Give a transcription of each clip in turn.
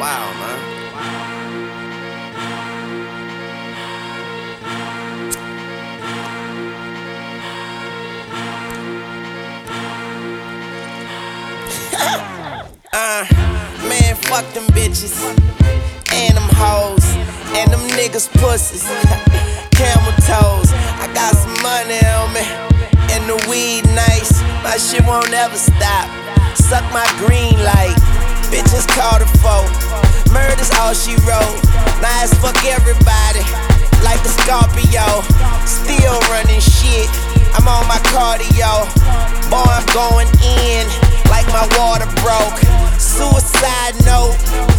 Wow, man. Man, fuck them bitches and them hoes and them niggas pussies. Camel toes. I got some money on me and the weed nice. My shit won't ever stop. Suck my green light. Bitches call the foe. Murder's all she wrote. Nice fuck everybody like a Scorpio. Still running shit. I'm on my cardio. Boy, I'm going in like my water broke. Suicide note,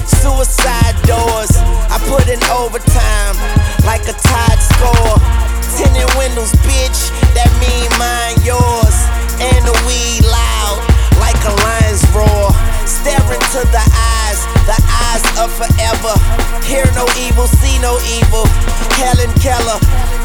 suicide doors. I put in overtime like a tied score. Tinted windows, bitch, that mean mine yours. And the weed loud like a lion's roar. Staring to the eyes of forever. Hear no evil, see no evil. Helen Keller,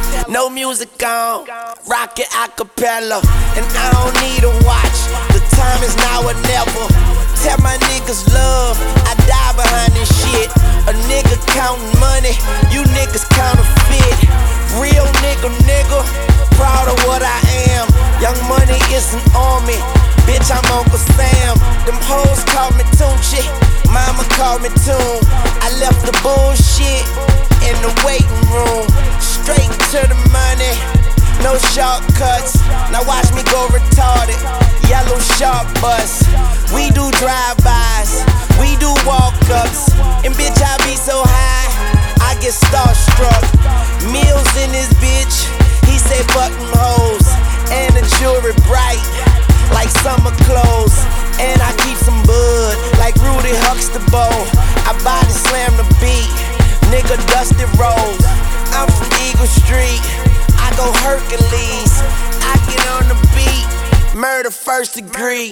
no music on, rock it acapella. And I don't need a watch, the time is now or never. Tell my niggas love, I die behind this shit. A nigga counting money, you niggas counterfeit. Real nigga, proud of what I am. Young Money is an army, bitch, I'm Uncle Sam. Them hoes call me Tunchi, mama call me Toon. I left the bullshit in the waiting room. Straight to the money, no shortcuts. Now watch me go retarded. Yellow sharp bus. We do drive-bys, we do walk-ups. And bitch, I be so high, I get starstruck. Meals in this bitch, he say fuck them hoes. And the jewelry bright, like summer clothes. And I keep some bud, like Rudy Huxtable. I body slam the beat, nigga Dusty Rose. I'm from Eagle Street, I go Hercules. I get on the beat, murder first degree.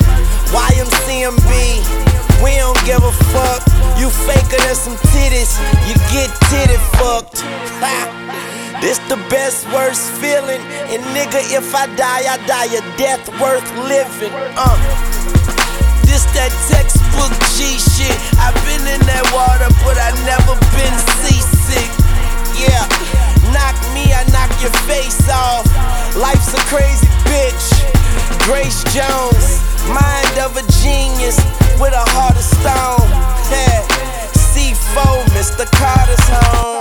YMCMB, we don't give a fuck. You faker than some titties, you get titty fucked. This the best, worst feeling. And nigga, if I die a death worth living. This that textbook G shit. I've been in that water, but I never been seasick. Yeah, knock me, I knock your face off. Life's a crazy bitch. Grace Jones, mind of a genius with a heart of stone. Yeah, C4, Mr. Carter's home.